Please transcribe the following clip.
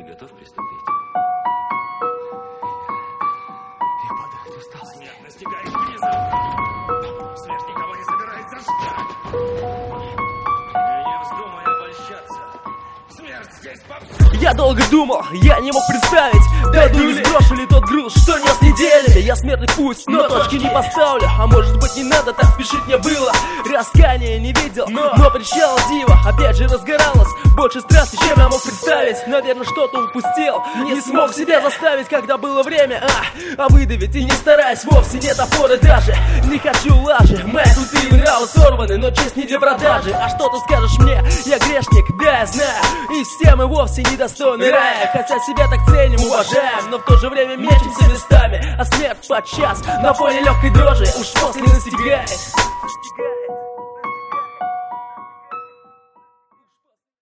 Ты готов приступить? Я падать устал. Смерть настигает внезапно. Смерть никого не собирается ждать. И не вздумай обольщаться. Смерть здесь повсюду. Я долго думал, я не мог представить, дойду или сброшу ли тот груз, что нес неделями. Я смертный путь, но точки не поставлю. А может быть не надо, так спешить мне было. Раскаяния не видел, но причала дива. Опять же разгоралась, больше страсти, чем я мог представить. Наверное, что-то упустил, не смог себя заставить, когда было время. А выдавить и не стараясь, вовсе нет опоры даже. Не хочу лажи, мои крутые нравы сорваны, но честь не для продажи. А что ты скажешь мне, я грешник, да я знаю. И все мы вовсе недостойны рая. Хотя себя так ценим, уважаем, но в то же время мечемся местами. А смерть подчас на фоне легкой дрожи уж после настигает.